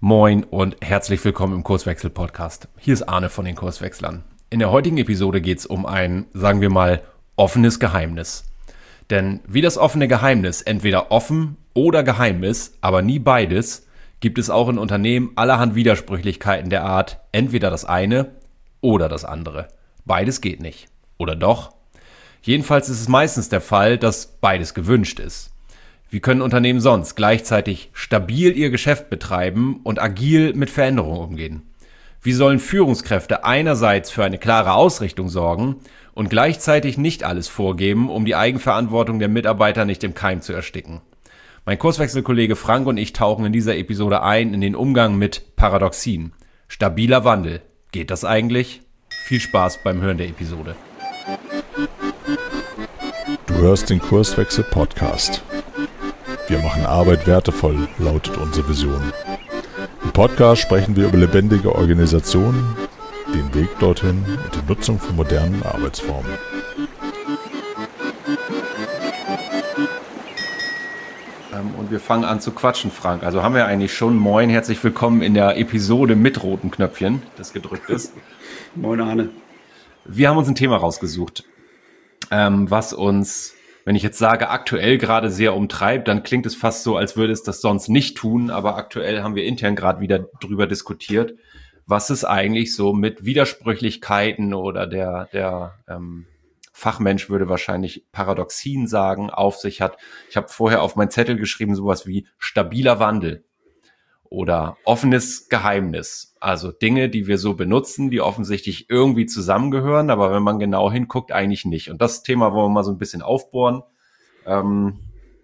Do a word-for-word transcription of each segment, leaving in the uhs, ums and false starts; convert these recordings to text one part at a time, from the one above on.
Moin und herzlich willkommen im Kurswechsel-Podcast. Hier ist Arne von den Kurswechslern. In der heutigen Episode geht es um ein, sagen wir mal, offenes Geheimnis. Denn wie das offene Geheimnis entweder offen oder geheim ist, aber nie beides, gibt es auch in Unternehmen allerhand Widersprüchlichkeiten der Art, entweder das eine oder das andere. Beides geht nicht. Oder doch? Jedenfalls ist es meistens der Fall, dass beides gewünscht ist. Wie können Unternehmen sonst gleichzeitig stabil ihr Geschäft betreiben und agil mit Veränderungen umgehen? Wie sollen Führungskräfte einerseits für eine klare Ausrichtung sorgen und gleichzeitig nicht alles vorgeben, um die Eigenverantwortung der Mitarbeiter nicht im Keim zu ersticken? Mein Kurswechselkollege Frank und ich tauchen in dieser Episode ein in den Umgang mit Paradoxien. Stabiler Wandel. Geht das eigentlich? Viel Spaß beim Hören der Episode. Du hörst den Kurswechsel-Podcast. Wir machen Arbeit wertevoll, lautet unsere Vision. Im Podcast sprechen wir über lebendige Organisationen, den Weg dorthin und die Nutzung von modernen Arbeitsformen. Und wir fangen an zu quatschen, Frank. Also haben wir eigentlich schon. Moin, herzlich willkommen in der Episode mit rotem Knöpfchen, das gedrückt ist. Moin, Arne. Wir haben uns ein Thema rausgesucht, ähm, was uns... Wenn ich jetzt sage, aktuell gerade sehr umtreibt, dann klingt es fast so, als würde es das sonst nicht tun. Aber aktuell haben wir intern gerade wieder drüber diskutiert, was es eigentlich so mit Widersprüchlichkeiten oder der, der ähm, Fachmensch würde wahrscheinlich Paradoxien sagen, auf sich hat. Ich habe vorher auf meinen Zettel geschrieben, sowas wie stabiler Wandel oder offenes Geheimnis. Also Dinge, die wir so benutzen, die offensichtlich irgendwie zusammengehören, aber wenn man genau hinguckt, eigentlich nicht. Und das Thema wollen wir mal so ein bisschen aufbohren. Ähm,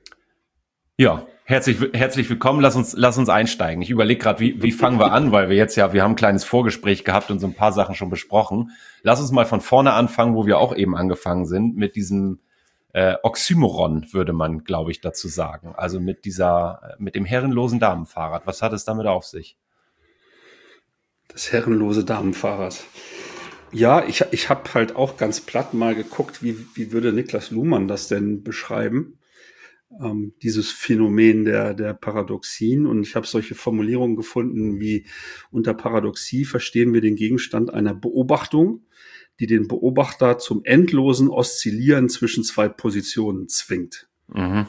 ja, herzlich, herzlich willkommen. Lass uns, lass uns einsteigen. Ich überlege gerade, wie, wie fangen wir an, weil wir jetzt ja, wir haben ein kleines Vorgespräch gehabt und so ein paar Sachen schon besprochen. Lass uns mal von vorne anfangen, wo wir auch eben angefangen sind, mit diesem Äh, Oxymoron, würde man, glaube ich, dazu sagen. Also mit dieser, mit dem herrenlosen Damenfahrrad. Was hat es damit auf sich? Das herrenlose Damenfahrrad. Ja, ich, ich habe halt auch ganz platt mal geguckt, wie, wie würde Niklas Luhmann das denn beschreiben? Ähm, dieses Phänomen der, der Paradoxien. Und ich habe solche Formulierungen gefunden wie: Unter Paradoxie verstehen wir den Gegenstand einer Beobachtung, die den Beobachter zum endlosen Oszillieren zwischen zwei Positionen zwingt. Mhm.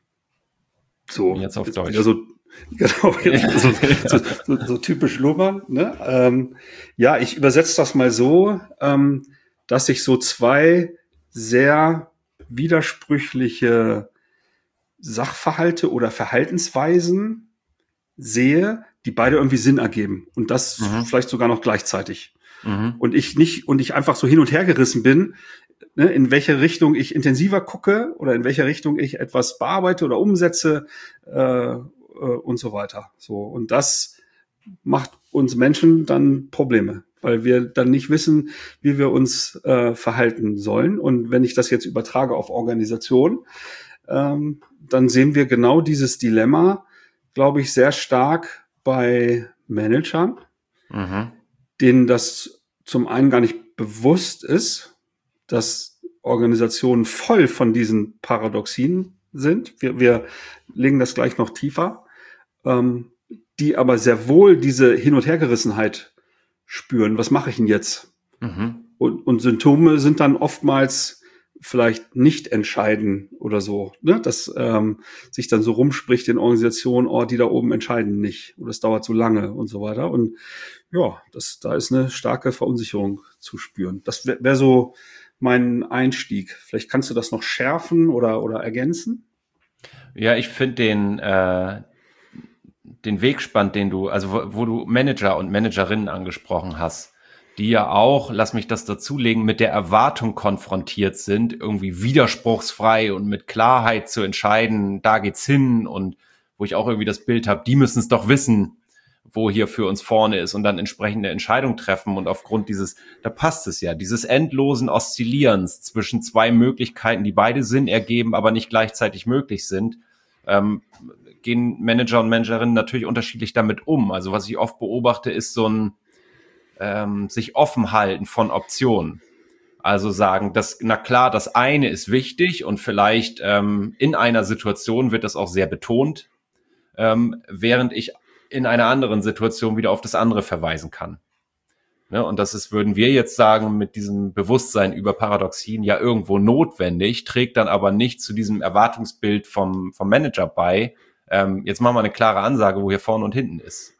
So, jetzt auf Deutsch. Also, genau, so, so, so, so typisch Luhmann. Ne? Ähm, ja, ich übersetze das mal so, ähm, dass ich so zwei sehr widersprüchliche Sachverhalte oder Verhaltensweisen sehe, die beide irgendwie Sinn ergeben. Und das mhm. vielleicht sogar noch gleichzeitig. Mhm. Und ich nicht, und ich einfach so hin und her gerissen bin, ne, in welche Richtung ich intensiver gucke oder in welche Richtung ich etwas bearbeite oder umsetze äh, äh, und so weiter. So, und das macht uns Menschen dann Probleme, weil wir dann nicht wissen, wie wir uns äh, verhalten sollen. Und wenn ich das jetzt übertrage auf Organisation, ähm, dann sehen wir genau dieses Dilemma, glaube ich, sehr stark bei Managern. Mhm. Denen das zum einen gar nicht bewusst ist, dass Organisationen voll von diesen Paradoxien sind. Wir, wir legen das gleich noch tiefer, ähm, die aber sehr wohl diese Hin- und Hergerissenheit spüren. Was mache ich denn jetzt? Mhm. Und, und Symptome sind dann oftmals vielleicht nicht entscheiden oder so, ne? Dass ähm, sich dann so rumspricht in Organisationen, oh, die da oben entscheiden nicht oder es dauert so lange und so weiter. Und ja, das, da ist eine starke Verunsicherung zu spüren. Das wäre wär so mein Einstieg. Vielleicht kannst du das noch schärfen oder, oder ergänzen? Ja, ich finde den, äh, den Weg spannend, den du, also wo, wo du Manager und Managerinnen angesprochen hast, die ja auch, lass mich das dazulegen, mit der Erwartung konfrontiert sind, irgendwie widerspruchsfrei und mit Klarheit zu entscheiden, da geht's hin, und wo ich auch irgendwie das Bild habe, die müssen es doch wissen, wo hier für uns vorne ist, und dann entsprechende Entscheidungen treffen. Und aufgrund dieses, da passt es ja, dieses endlosen Oszillierens zwischen zwei Möglichkeiten, die beide Sinn ergeben, aber nicht gleichzeitig möglich sind, ähm, gehen Manager und Managerinnen natürlich unterschiedlich damit um. Also was ich oft beobachte, ist so ein ähm, sich offen halten von Optionen. Also sagen, dass, na klar, das eine ist wichtig und vielleicht ähm, in einer Situation wird das auch sehr betont, ähm, während ich in einer anderen Situation wieder auf das andere verweisen kann. Ne? Und das ist, würden wir jetzt sagen, mit diesem Bewusstsein über Paradoxien ja irgendwo notwendig, trägt dann aber nicht zu diesem Erwartungsbild vom, vom Manager bei. Ähm, jetzt machen wir eine klare Ansage, wo hier vorne und hinten ist.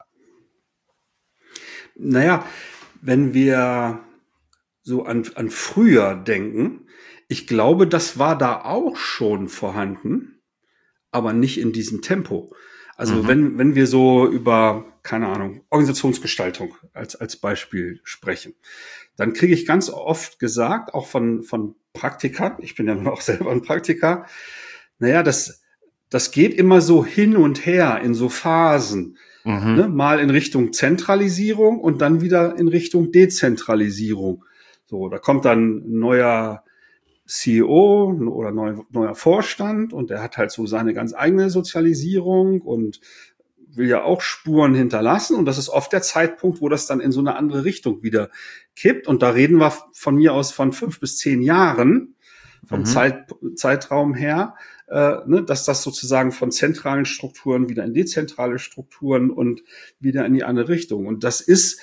Naja, wenn wir so an, an früher denken, ich glaube, das war da auch schon vorhanden, aber nicht in diesem Tempo. Also mhm. wenn, wenn wir so über, keine Ahnung, Organisationsgestaltung als, als Beispiel sprechen, dann kriege ich ganz oft gesagt, auch von, von Praktikern, ich bin ja nun auch selber ein Praktiker, naja, das, das geht immer so hin und her in so Phasen. Mhm. Ne? Mal in Richtung Zentralisierung und dann wieder in Richtung Dezentralisierung. So, da kommt dann ein neuer C E O oder neuer, neuer Vorstand und der hat halt so seine ganz eigene Sozialisierung und will ja auch Spuren hinterlassen. Und das ist oft der Zeitpunkt, wo das dann in so eine andere Richtung wieder kippt. Und da reden wir von mir aus von fünf bis zehn Jahren vom mhm. Zeit, Zeitraum her, äh, ne, dass das sozusagen von zentralen Strukturen wieder in dezentrale Strukturen und wieder in die andere Richtung. Und das ist,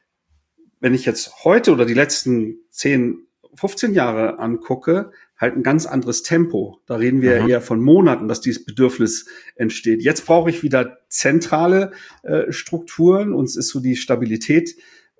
wenn ich jetzt heute oder die letzten zehn, fünfzehn Jahre angucke, halt ein ganz anderes Tempo. Da reden wir mhm. eher von Monaten, dass dieses Bedürfnis entsteht. Jetzt brauche ich wieder zentrale äh, Strukturen. Uns ist so die Stabilität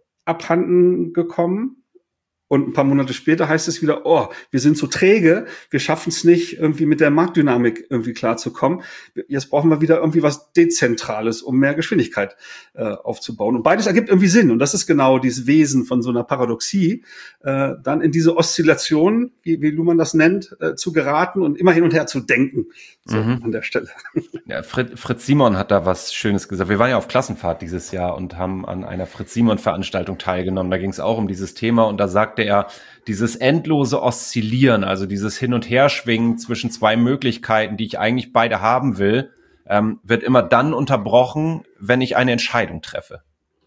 abhanden gekommen. Und ein paar Monate später heißt es wieder, oh, wir sind so träge, wir schaffen es nicht, irgendwie mit der Marktdynamik irgendwie klarzukommen. Jetzt brauchen wir wieder irgendwie was Dezentrales, um mehr Geschwindigkeit äh, aufzubauen. Und beides ergibt irgendwie Sinn. Und das ist genau dieses Wesen von so einer Paradoxie, äh, dann in diese Oszillation, wie, wie Luhmann das nennt, äh, zu geraten und immer hin und her zu denken, so mhm. an der Stelle. Ja, Fritz, Fritz Simon hat da was Schönes gesagt. Wir waren ja auf Klassenfahrt dieses Jahr und haben an einer Fritz-Simon-Veranstaltung teilgenommen. Da ging es auch um dieses Thema und da sagte er, dieses endlose Oszillieren, also dieses Hin- und Herschwingen zwischen zwei Möglichkeiten, die ich eigentlich beide haben will, ähm, wird immer dann unterbrochen, wenn ich eine Entscheidung treffe.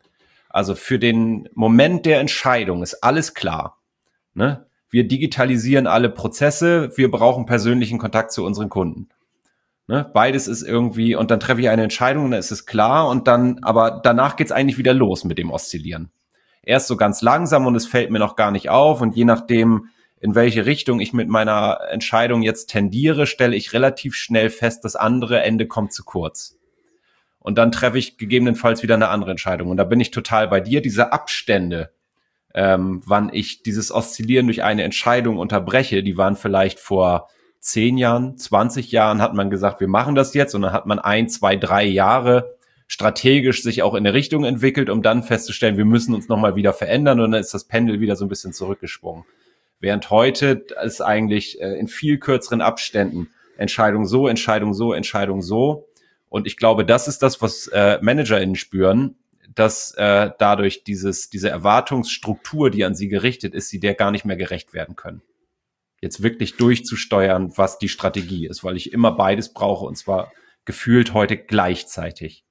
Also für den Moment der Entscheidung ist alles klar. Ne? Wir digitalisieren alle Prozesse, wir brauchen persönlichen Kontakt zu unseren Kunden. Ne? Beides ist irgendwie, und dann treffe ich eine Entscheidung, dann ist es klar, und dann, aber danach geht's eigentlich wieder los mit dem Oszillieren. Erst so ganz langsam und es fällt mir noch gar nicht auf, und je nachdem, in welche Richtung ich mit meiner Entscheidung jetzt tendiere, stelle ich relativ schnell fest, das andere Ende kommt zu kurz. Und dann treffe ich gegebenenfalls wieder eine andere Entscheidung. Und da bin ich total bei dir. Diese Abstände, ähm, wann ich dieses Oszillieren durch eine Entscheidung unterbreche, die waren vielleicht vor zehn Jahren, zwanzig Jahren hat man gesagt, wir machen das jetzt. Und dann hat man ein, zwei, drei Jahre strategisch sich auch in eine Richtung entwickelt, um dann festzustellen, wir müssen uns nochmal wieder verändern, und dann ist das Pendel wieder so ein bisschen zurückgesprungen. Während heute ist eigentlich äh, in viel kürzeren Abständen Entscheidung so, Entscheidung so, Entscheidung so. Und ich glaube, das ist das, was äh, ManagerInnen spüren, dass äh, dadurch dieses diese Erwartungsstruktur, die an sie gerichtet ist, sie der gar nicht mehr gerecht werden können. Jetzt wirklich durchzusteuern, was die Strategie ist, weil ich immer beides brauche, und zwar gefühlt heute gleichzeitig.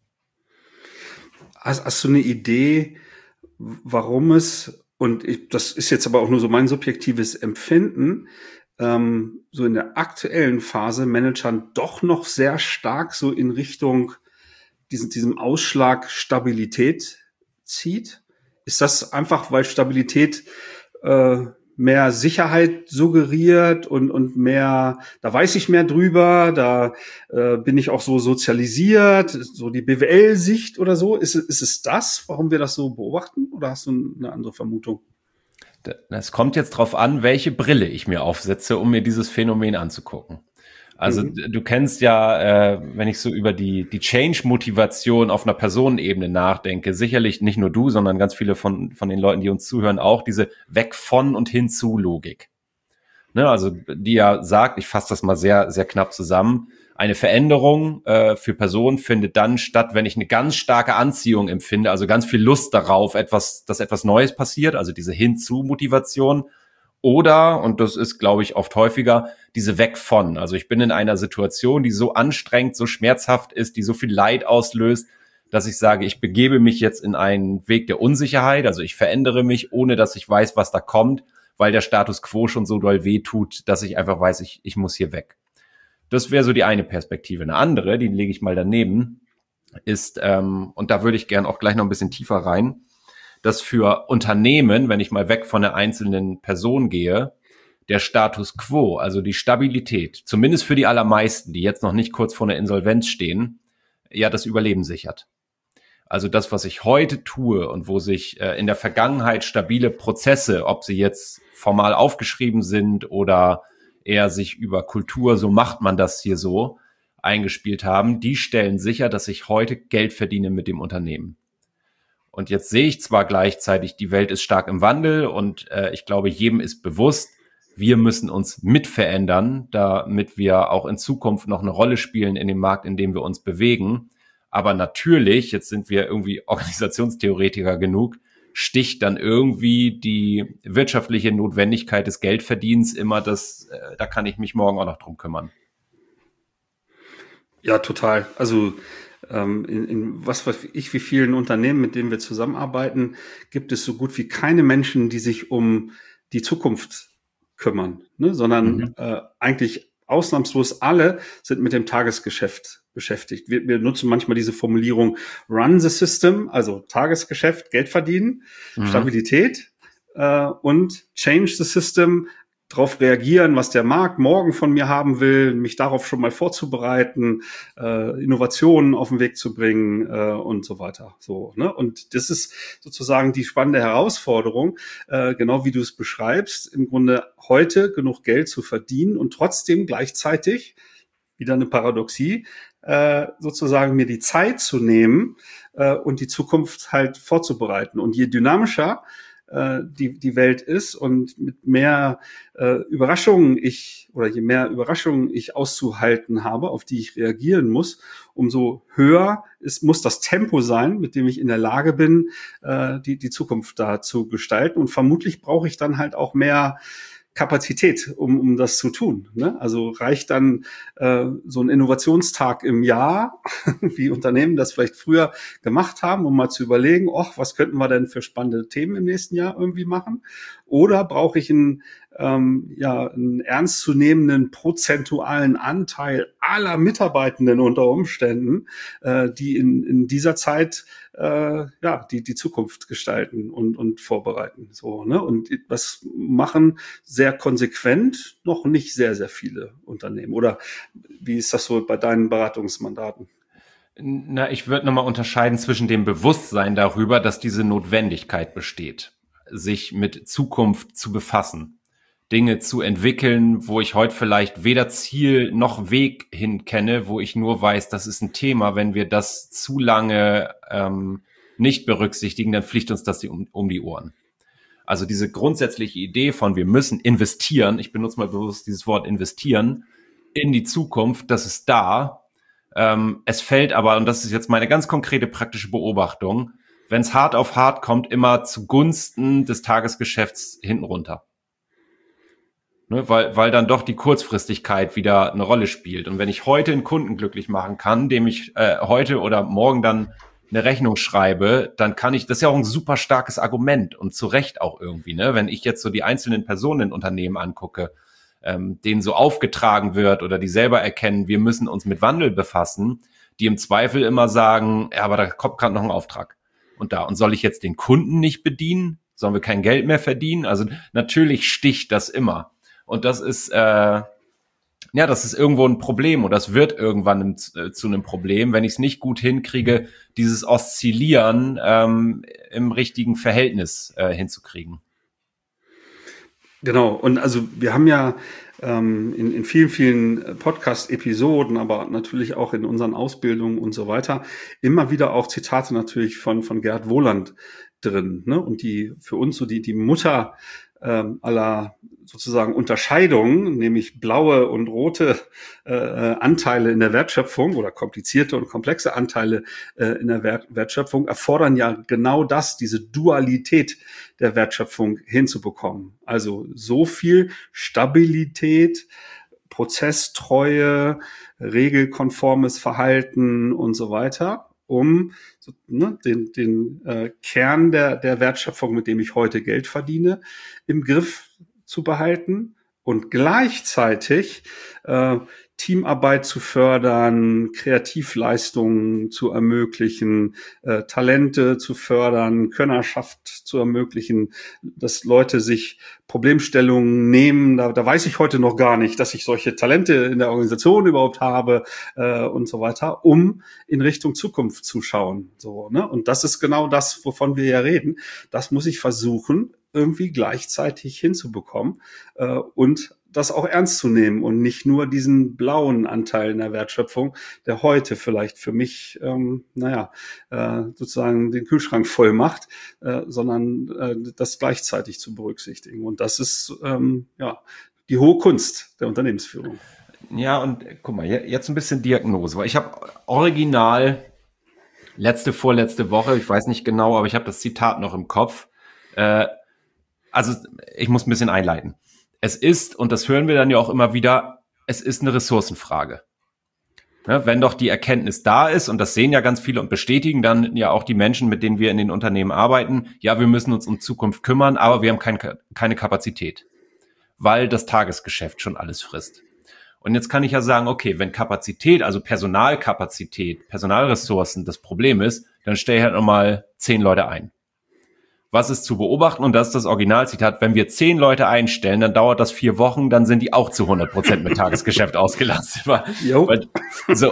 Hast, hast du eine Idee, warum es, und ich, das ist jetzt aber auch nur so mein subjektives Empfinden, ähm, so in der aktuellen Phase Managern doch noch sehr stark so in Richtung diesen, diesem Ausschlag Stabilität zieht? Ist das einfach, weil Stabilität äh, mehr Sicherheit suggeriert und und mehr, da weiß ich mehr drüber, da äh, bin ich auch so sozialisiert, so die B W L-Sicht oder so. Ist, ist es das, warum wir das so beobachten, oder hast du eine andere Vermutung? Es kommt jetzt drauf an, welche Brille ich mir aufsetze, um mir dieses Phänomen anzugucken. Also mhm. du kennst ja, äh, wenn ich so über die die Change-Motivation auf einer Personenebene nachdenke, sicherlich nicht nur du, sondern ganz viele von von den Leuten, die uns zuhören, auch diese Weg von und hin zu Logik. Ne, also die ja sagt, ich fasse das mal sehr sehr knapp zusammen, eine Veränderung äh, für Personen findet dann statt, wenn ich eine ganz starke Anziehung empfinde, also ganz viel Lust darauf, etwas, dass etwas Neues passiert, also diese Hin-zu-Motivation. Oder, und das ist, glaube ich, oft häufiger, diese Weg von. Also ich bin in einer Situation, die so anstrengend, so schmerzhaft ist, die so viel Leid auslöst, dass ich sage, ich begebe mich jetzt in einen Weg der Unsicherheit. Also ich verändere mich, ohne dass ich weiß, was da kommt, weil der Status quo schon so doll wehtut, dass ich einfach weiß, ich, ich muss hier weg. Das wäre so die eine Perspektive. Eine andere, die lege ich mal daneben, ist, ähm, und da würde ich gern auch gleich noch ein bisschen tiefer rein, dass für Unternehmen, wenn ich mal weg von der einzelnen Person gehe, der Status quo, also die Stabilität, zumindest für die allermeisten, die jetzt noch nicht kurz vor einer Insolvenz stehen, ja das Überleben sichert. Also das, was ich heute tue und wo sich äh, in der Vergangenheit stabile Prozesse, ob sie jetzt formal aufgeschrieben sind oder eher sich über Kultur, so macht man das hier so, eingespielt haben, die stellen sicher, dass ich heute Geld verdiene mit dem Unternehmen. Und jetzt sehe ich zwar gleichzeitig, die Welt ist stark im Wandel und äh, ich glaube, jedem ist bewusst, wir müssen uns mit verändern, damit wir auch in Zukunft noch eine Rolle spielen in dem Markt, in dem wir uns bewegen. Aber natürlich, jetzt sind wir irgendwie Organisationstheoretiker genug, sticht dann irgendwie die wirtschaftliche Notwendigkeit des Geldverdienens immer, das, äh, da kann ich mich morgen auch noch drum kümmern. Ja, total. Also ähm, in, in was weiß ich, wie vielen Unternehmen, mit denen wir zusammenarbeiten, gibt es so gut wie keine Menschen, die sich um die Zukunft kümmern, ne? Sondern mhm. äh, eigentlich ausnahmslos alle sind mit dem Tagesgeschäft beschäftigt. Wir, wir nutzen manchmal diese Formulierung Run the System, also Tagesgeschäft, Geld verdienen, mhm. Stabilität äh, und Change the System, darauf reagieren, was der Markt morgen von mir haben will, mich darauf schon mal vorzubereiten, äh, Innovationen auf den Weg zu bringen äh, und so weiter. So, ne? Und das ist sozusagen die spannende Herausforderung, äh, genau wie du es beschreibst, im Grunde heute genug Geld zu verdienen und trotzdem gleichzeitig, wieder eine Paradoxie, äh, sozusagen mir die Zeit zu nehmen äh, und die Zukunft halt vorzubereiten. Und je dynamischer die die Welt ist und mit mehr äh, Überraschungen ich oder je mehr Überraschungen ich auszuhalten habe, auf die ich reagieren muss, umso höher ist, muss das Tempo sein, mit dem ich in der Lage bin, äh, die die Zukunft da zu gestalten. Und vermutlich brauche ich dann halt auch mehr Kapazität, um um das zu tun. Ne? Also reicht dann äh, so ein Innovationstag im Jahr, wie Unternehmen das vielleicht früher gemacht haben, um mal zu überlegen, ach, was könnten wir denn für spannende Themen im nächsten Jahr irgendwie machen? Oder brauche ich einen, ähm, ja, einen ernstzunehmenden prozentualen Anteil aller Mitarbeitenden unter Umständen, äh, die in, in dieser Zeit äh, ja die die Zukunft gestalten und und vorbereiten. So, ne? Und das machen sehr konsequent noch nicht sehr sehr viele Unternehmen. Oder wie ist das so bei deinen Beratungsmandaten? Na, ich würde nochmal unterscheiden zwischen dem Bewusstsein darüber, dass diese Notwendigkeit besteht, sich mit Zukunft zu befassen, Dinge zu entwickeln, wo ich heute vielleicht weder Ziel noch Weg hin kenne, wo ich nur weiß, das ist ein Thema. Wenn wir das zu lange ähm, nicht berücksichtigen, dann fliegt uns das um, um die Ohren. Also diese grundsätzliche Idee von, wir müssen investieren, ich benutze mal bewusst dieses Wort investieren, in die Zukunft, das ist da. Ähm, es fällt aber, und das ist jetzt meine ganz konkrete praktische Beobachtung, wenn es hart auf hart kommt, immer zugunsten des Tagesgeschäfts hinten runter. Ne, weil, weil dann doch die Kurzfristigkeit wieder eine Rolle spielt. Und wenn ich heute einen Kunden glücklich machen kann, dem ich äh, heute oder morgen dann eine Rechnung schreibe, dann kann ich, das ist ja auch ein super starkes Argument und zu Recht auch irgendwie, ne? Wenn ich jetzt so die einzelnen Personen in Unternehmen angucke, ähm, denen so aufgetragen wird oder die selber erkennen, wir müssen uns mit Wandel befassen, die im Zweifel immer sagen, ja, aber da kommt gerade noch ein Auftrag. Und da, und soll ich jetzt den Kunden nicht bedienen? Sollen wir kein Geld mehr verdienen? Also natürlich sticht das immer. Und das ist, äh, ja, das ist irgendwo ein Problem oder das wird irgendwann im, äh, zu einem Problem, wenn ich es nicht gut hinkriege, dieses Oszillieren ähm, im richtigen Verhältnis äh, hinzukriegen. Genau, und also wir haben ja ähm, in, in vielen, vielen Podcast-Episoden, aber natürlich auch in unseren Ausbildungen und so weiter, immer wieder auch Zitate natürlich von, von Gerd Wohland drin, ne? Und die für uns so die, die Mutter ähm, aller sozusagen Unterscheidungen, nämlich blaue und rote äh, Anteile in der Wertschöpfung oder komplizierte und komplexe Anteile äh, in der Wert- Wertschöpfung erfordern ja genau das, diese Dualität der Wertschöpfung hinzubekommen. Also so viel Stabilität, Prozesstreue, regelkonformes Verhalten und so weiter, um so, ne, den, den äh, Kern der, der Wertschöpfung, mit dem ich heute Geld verdiene, im Griff zu behalten und gleichzeitig äh, Teamarbeit zu fördern, Kreativleistungen zu ermöglichen, äh, Talente zu fördern, Könnerschaft zu ermöglichen, dass Leute sich Problemstellungen nehmen. Da, da weiß ich heute noch gar nicht, dass ich solche Talente in der Organisation überhaupt habe äh, und so weiter, um in Richtung Zukunft zu schauen. So, ne? Und das ist genau das, wovon wir ja reden. Das muss ich versuchen, irgendwie gleichzeitig hinzubekommen äh, und das auch ernst zu nehmen und nicht nur diesen blauen Anteil in der Wertschöpfung, der heute vielleicht für mich, ähm, naja, äh, sozusagen den Kühlschrank voll macht, äh, sondern äh, das gleichzeitig zu berücksichtigen. Und das ist, ähm, ja, die hohe Kunst der Unternehmensführung. Ja, und guck mal, jetzt ein bisschen Diagnose, weil ich habe original letzte, vorletzte Woche, ich weiß nicht genau, aber ich habe das Zitat noch im Kopf. Äh, also ich muss ein bisschen einleiten. Es ist, und das hören wir dann ja auch immer wieder, es ist eine Ressourcenfrage. Ja, wenn doch die Erkenntnis da ist, und das sehen ja ganz viele und bestätigen dann ja auch die Menschen, mit denen wir in den Unternehmen arbeiten, ja, wir müssen uns um Zukunft kümmern, aber wir haben kein, keine Kapazität, weil das Tagesgeschäft schon alles frisst. Und jetzt kann ich ja sagen, okay, wenn Kapazität, also Personalkapazität, Personalressourcen das Problem ist, dann stelle ich halt nochmal zehn Leute ein. Was ist zu beobachten? Und das ist das Originalzitat. Wenn wir zehn Leute einstellen, dann dauert das vier Wochen, dann sind die auch zu hundert Prozent mit Tagesgeschäft ausgelastet. Weil, so,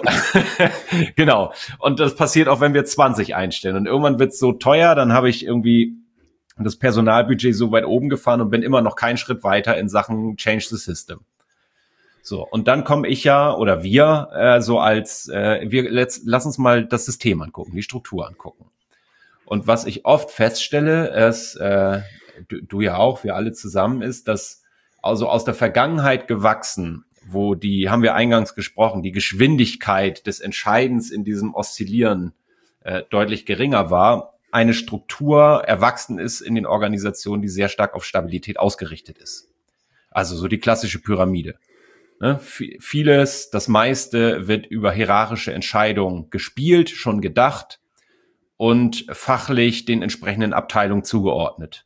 genau. Und das passiert auch, wenn wir zwanzig einstellen. Und irgendwann wird es so teuer, dann habe ich irgendwie das Personalbudget so weit oben gefahren und bin immer noch keinen Schritt weiter in Sachen Change the System. So, und dann komme ich ja, oder wir, äh, so als, äh, wir let's, lass uns mal das System angucken, die Struktur angucken. Und was ich oft feststelle, ist, äh, du, du ja auch, wir alle zusammen, ist, dass also aus der Vergangenheit gewachsen, wo die, haben wir eingangs gesprochen, die Geschwindigkeit des Entscheidens in diesem Oszillieren äh, deutlich geringer war, eine Struktur erwachsen ist in den Organisationen, die sehr stark auf Stabilität ausgerichtet ist. Also so die klassische Pyramide. Ne? Vieles, das meiste wird über hierarchische Entscheidungen gespielt, schon gedacht und fachlich den entsprechenden Abteilungen zugeordnet.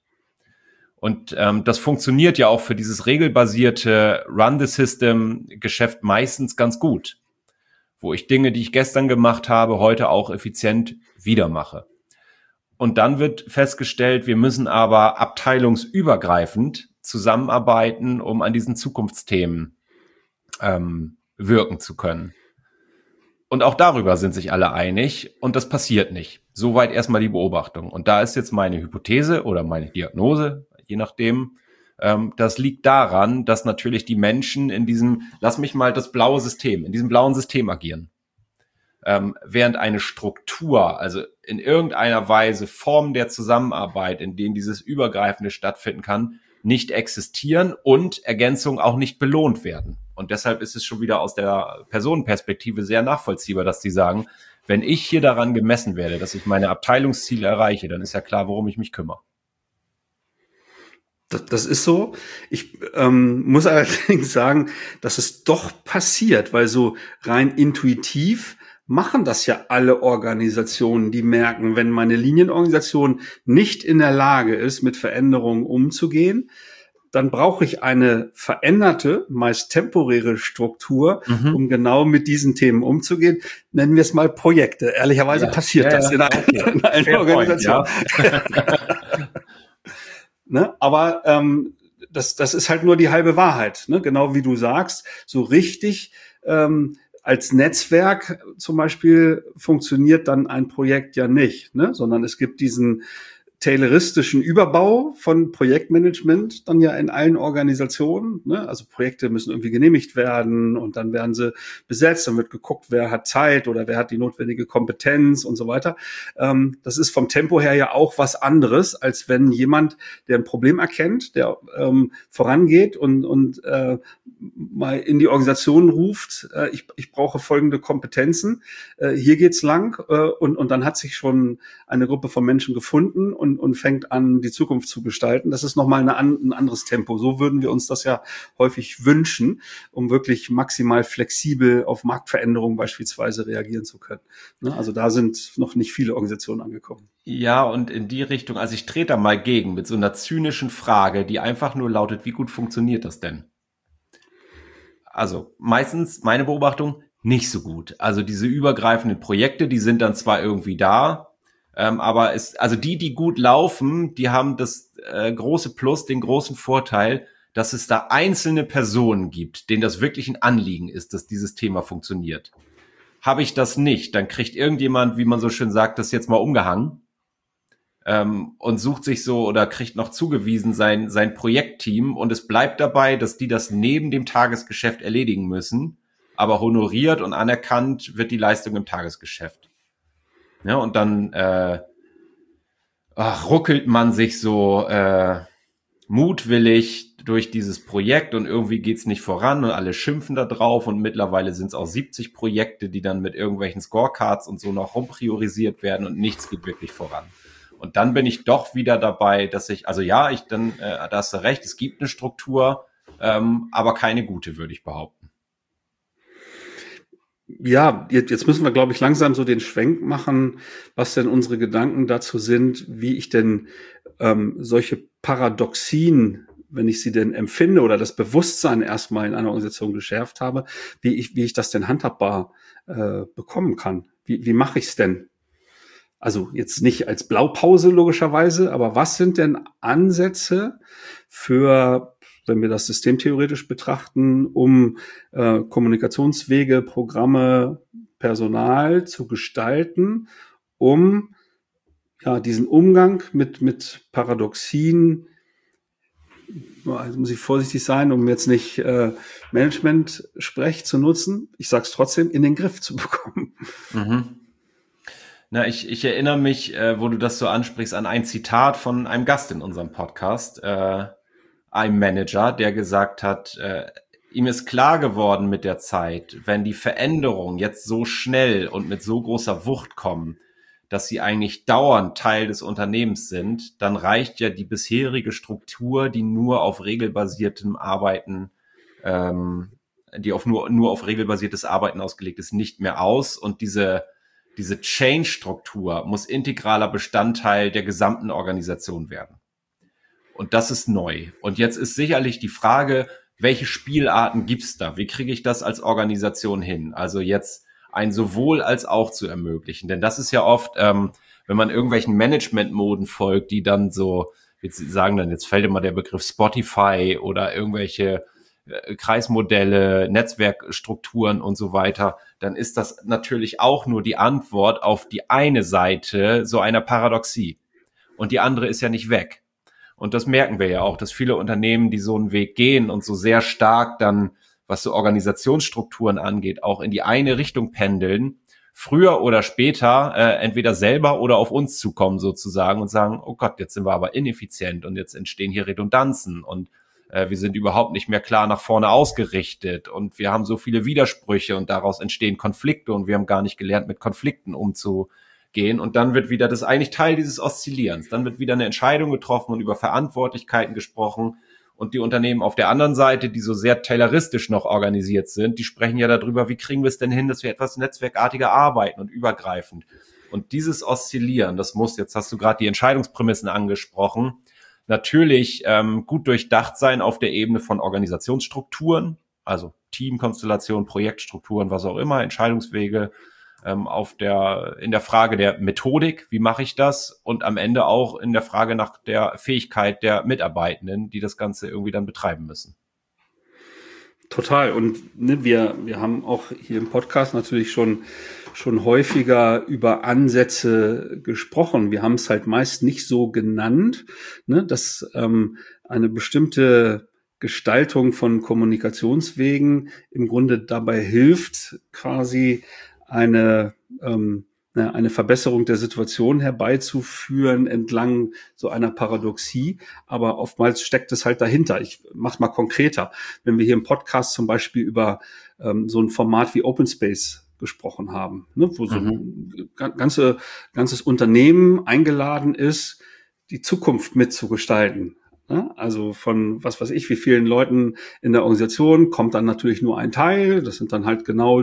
Und ähm, das funktioniert ja auch für dieses regelbasierte Run-the-System-Geschäft meistens ganz gut, wo ich Dinge, die ich gestern gemacht habe, heute auch effizient wieder mache. Und dann wird festgestellt, wir müssen aber abteilungsübergreifend zusammenarbeiten, um an diesen Zukunftsthemen ähm, wirken zu können. Und auch darüber sind sich alle einig und das passiert nicht. Soweit erstmal die Beobachtung. Und da ist jetzt meine Hypothese oder meine Diagnose, je nachdem, ähm, das liegt daran, dass natürlich die Menschen in diesem, lass mich mal das blaue System, in diesem blauen System agieren. Ähm, während eine Struktur, also in irgendeiner Weise Formen der Zusammenarbeit, in denen dieses Übergreifende stattfinden kann, nicht existieren und Ergänzungen auch nicht belohnt werden. Und deshalb ist es schon wieder aus der Personenperspektive sehr nachvollziehbar, dass die sagen, wenn ich hier daran gemessen werde, dass ich meine Abteilungsziele erreiche, dann ist ja klar, worum ich mich kümmere. Das, das ist so. Ich ähm, muss allerdings sagen, dass es doch passiert, weil so rein intuitiv machen das ja alle Organisationen, die merken, wenn meine Linienorganisation nicht in der Lage ist, mit Veränderungen umzugehen, dann brauche ich eine veränderte, meist temporäre Struktur, mhm. um genau mit diesen Themen umzugehen. Nennen wir es mal Projekte. Ehrlicherweise ja, passiert ja, das ja, in, okay. ein, in allen Fair Organisationen. Point, ja. Ne? Aber ähm, das, das ist halt nur die halbe Wahrheit. Ne? Genau wie du sagst, so richtig ähm, als Netzwerk zum Beispiel funktioniert dann ein Projekt ja nicht, ne? Sondern es gibt diesen tayloristischen Überbau von Projektmanagement dann ja in allen Organisationen. Ne? Also Projekte müssen irgendwie genehmigt werden und dann werden sie besetzt, dann wird geguckt, wer hat Zeit oder wer hat die notwendige Kompetenz und so weiter. Ähm, das ist vom Tempo her ja auch was anderes, als wenn jemand, der ein Problem erkennt, der ähm, vorangeht und, und äh, mal in die Organisation ruft, äh, ich, ich brauche folgende Kompetenzen, äh, hier geht's lang äh, und, und dann hat sich schon eine Gruppe von Menschen gefunden und Und, und fängt an, die Zukunft zu gestalten. Das ist nochmal eine, ein anderes Tempo. So würden wir uns das ja häufig wünschen, um wirklich maximal flexibel auf Marktveränderungen beispielsweise reagieren zu können. Ne? Also da sind noch nicht viele Organisationen angekommen. Ja, und in die Richtung, also ich trete da mal gegen mit so einer zynischen Frage, die einfach nur lautet, wie gut funktioniert das denn? also meistens meine Beobachtung, nicht so gut. Also diese übergreifenden Projekte, die sind dann zwar irgendwie da, ähm, aber es, also die, die gut laufen, die haben das äh, große Plus, den großen Vorteil, dass es da einzelne Personen gibt, denen das wirklich ein Anliegen ist, dass dieses Thema funktioniert. Habe ich das nicht, dann kriegt irgendjemand, wie man so schön sagt, das jetzt mal umgehangen ähm, und sucht sich so oder kriegt noch zugewiesen sein, sein Projektteam und es bleibt dabei, dass die das neben dem Tagesgeschäft erledigen müssen, aber honoriert und anerkannt wird die Leistung im Tagesgeschäft. Ja, und dann äh, ach, ruckelt man sich so äh, mutwillig durch dieses Projekt und irgendwie geht's nicht voran und alle schimpfen da drauf und mittlerweile sind es auch siebzig Projekte, die dann mit irgendwelchen Scorecards und so noch rumpriorisiert werden und nichts geht wirklich voran. Und dann bin ich doch wieder dabei, dass ich, also ja, ich dann, äh, da hast du recht, es gibt eine Struktur, ähm, aber keine gute, würde ich behaupten. Ja, jetzt, jetzt müssen wir, glaube ich, langsam so den Schwenk machen, was denn unsere Gedanken dazu sind, wie ich denn ähm, solche Paradoxien, wenn ich sie denn empfinde oder das Bewusstsein erstmal in einer Organisation geschärft habe, wie ich, wie ich das denn handhabbar äh, bekommen kann. Wie, wie mache ich es denn? Also jetzt nicht als Blaupause logischerweise, aber was sind denn Ansätze für, wenn wir das systemtheoretisch betrachten, um äh, Kommunikationswege, Programme, Personal zu gestalten, um ja diesen Umgang mit mit Paradoxien, also muss ich vorsichtig sein, um jetzt nicht äh, Management-Sprech zu nutzen, ich sage es trotzdem, in den Griff zu bekommen. Mhm. Na, ich, ich erinnere mich, äh, wo du das so ansprichst, an ein Zitat von einem Gast in unserem Podcast, äh, einem Manager, der gesagt hat, äh, ihm ist klar geworden mit der Zeit, wenn die Veränderungen jetzt so schnell und mit so großer Wucht kommen, dass sie eigentlich dauernd Teil des Unternehmens sind, dann reicht ja die bisherige Struktur, die nur auf regelbasiertem Arbeiten, ähm, die auf nur, nur auf regelbasiertes Arbeiten ausgelegt ist, nicht mehr aus. Und diese Diese Change-Struktur muss integraler Bestandteil der gesamten Organisation werden. Und das ist neu. Und jetzt ist sicherlich die Frage, welche Spielarten gibt's da? Wie kriege ich das als Organisation hin? Also jetzt ein sowohl als auch zu ermöglichen. Denn das ist ja oft, ähm, wenn man irgendwelchen Management-Moden folgt, die dann so, jetzt sagen dann, jetzt fällt immer der Begriff Spotify oder irgendwelche Kreismodelle, Netzwerkstrukturen und so weiter, dann ist das natürlich auch nur die Antwort auf die eine Seite so einer Paradoxie. Und die andere ist ja nicht weg. Und das merken wir ja auch, dass viele Unternehmen, die so einen Weg gehen und so sehr stark dann, was so Organisationsstrukturen angeht, auch in die eine Richtung pendeln, früher oder später äh, entweder selber oder auf uns zukommen sozusagen und sagen, oh Gott, jetzt sind wir aber ineffizient und jetzt entstehen hier Redundanzen und wir sind überhaupt nicht mehr klar nach vorne ausgerichtet und wir haben so viele Widersprüche und daraus entstehen Konflikte und wir haben gar nicht gelernt, mit Konflikten umzugehen. Und dann wird wieder, das ist eigentlich Teil dieses Oszillierens, dann wird wieder eine Entscheidung getroffen und über Verantwortlichkeiten gesprochen. Und die Unternehmen auf der anderen Seite, die so sehr tayloristisch noch organisiert sind, die sprechen ja darüber, wie kriegen wir es denn hin, dass wir etwas netzwerkartiger arbeiten und übergreifend. Und dieses Oszillieren, das muss, jetzt hast du gerade die Entscheidungsprämissen angesprochen, natürlich ähm, gut durchdacht sein auf der Ebene von Organisationsstrukturen, also Teamkonstellation, Projektstrukturen, was auch immer, Entscheidungswege, ähm, auf der in der Frage der Methodik, wie mache ich das? Und am Ende auch in der Frage nach der Fähigkeit der Mitarbeitenden, die das Ganze irgendwie dann betreiben müssen. Total. Und ne, wir wir haben auch hier im Podcast natürlich schon schon häufiger über Ansätze gesprochen. Wir haben es halt meist nicht so genannt, ne, dass ähm, eine bestimmte Gestaltung von Kommunikationswegen im Grunde dabei hilft, quasi eine ähm, eine Verbesserung der Situation herbeizuführen entlang so einer Paradoxie. Aber oftmals steckt es halt dahinter. Ich mach's mal konkreter. Wenn wir hier im Podcast zum Beispiel über ähm, so ein Format wie Open Space gesprochen haben, ne, wo so ein mhm. ganze, ganzes Unternehmen eingeladen ist, die Zukunft mitzugestalten. Ne? Also von, was weiß ich, wie vielen Leuten in der Organisation kommt dann natürlich nur ein Teil. Das sind dann halt genau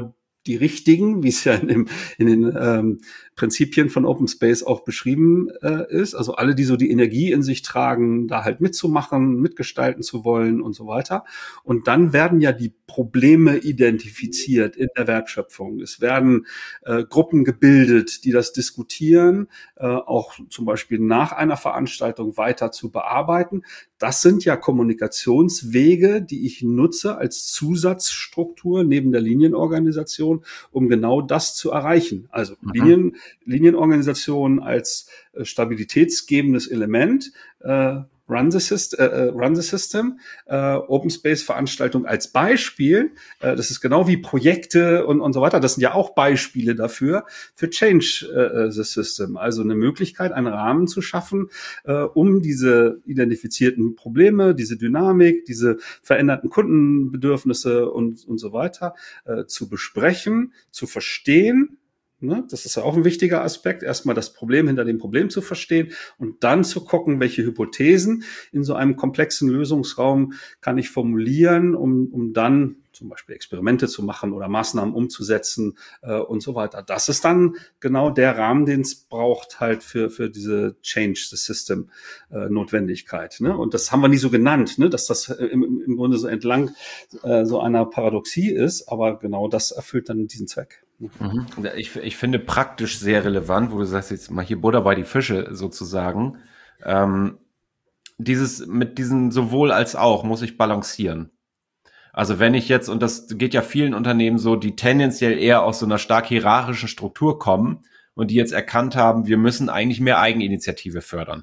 die richtigen, wie es ja in, dem, in den ähm, Prinzipien von Open Space auch beschrieben äh, ist. Also alle, die so die Energie in sich tragen, da halt mitzumachen, mitgestalten zu wollen und so weiter. Und dann werden ja die Probleme identifiziert in der Wertschöpfung. Es werden äh, Gruppen gebildet, die das diskutieren, äh, auch zum Beispiel nach einer Veranstaltung weiter zu bearbeiten. Das sind ja Kommunikationswege, die ich nutze als Zusatzstruktur neben der Linienorganisation, um genau das zu erreichen. Also mhm. Linien, Linienorganisation als äh, stabilitätsgebendes Element, äh, Run the System, äh, Run the System, äh, Open Space Veranstaltung als Beispiel. Äh, das ist genau wie Projekte und, und so weiter. Das sind ja auch Beispiele dafür, für Change äh, the System. Also eine Möglichkeit, einen Rahmen zu schaffen, äh, um diese identifizierten Probleme, diese Dynamik, diese veränderten Kundenbedürfnisse und, und so weiter äh, zu besprechen, zu verstehen. Ne, das ist ja auch ein wichtiger Aspekt, erstmal das Problem hinter dem Problem zu verstehen und dann zu gucken, welche Hypothesen in so einem komplexen Lösungsraum kann ich formulieren, um, um dann zum Beispiel Experimente zu machen oder Maßnahmen umzusetzen äh, und so weiter. Das ist dann genau der Rahmen, den es braucht halt für für diese Change the System äh, Notwendigkeit. Ne? Und das haben wir nie so genannt, ne? Dass das im, im Grunde so entlang äh, so einer Paradoxie ist, aber genau das erfüllt dann diesen Zweck. Mhm. Ich, ich finde praktisch sehr relevant, wo du sagst, jetzt mal hier Butter bei die Fische sozusagen. Ähm, dieses mit diesen sowohl als auch muss ich balancieren. Also wenn ich jetzt, und das geht ja vielen Unternehmen so, die tendenziell eher aus so einer stark hierarchischen Struktur kommen und die jetzt erkannt haben, wir müssen eigentlich mehr Eigeninitiative fördern.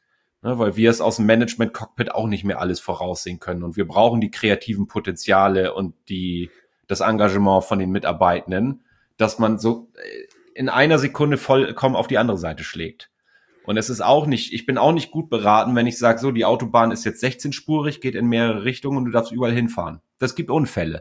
Ne, weil wir es aus dem Management-Cockpit auch nicht mehr alles voraussehen können und wir brauchen die kreativen Potenziale und die das Engagement von den Mitarbeitenden, dass man so in einer Sekunde vollkommen auf die andere Seite schlägt. Und es ist auch nicht, ich bin auch nicht gut beraten, wenn ich sage, so, die Autobahn ist jetzt sechzehnspurig, geht in mehrere Richtungen und du darfst überall hinfahren. Das gibt Unfälle.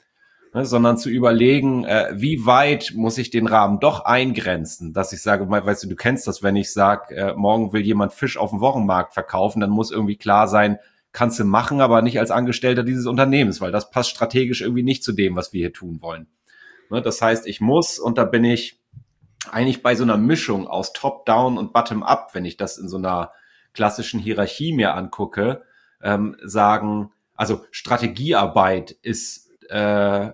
Ne, sondern zu überlegen, äh, wie weit muss ich den Rahmen doch eingrenzen, dass ich sage, weißt du, du kennst das, wenn ich sage, äh, morgen will jemand Fisch auf dem Wochenmarkt verkaufen, dann muss irgendwie klar sein, kannst du machen, aber nicht als Angestellter dieses Unternehmens, weil das passt strategisch irgendwie nicht zu dem, was wir hier tun wollen. Ne, das heißt, ich muss, und da bin ich eigentlich bei so einer Mischung aus Top-Down und Bottom-Up, wenn ich das in so einer klassischen Hierarchie mir angucke, ähm, sagen, also Strategiearbeit ist äh,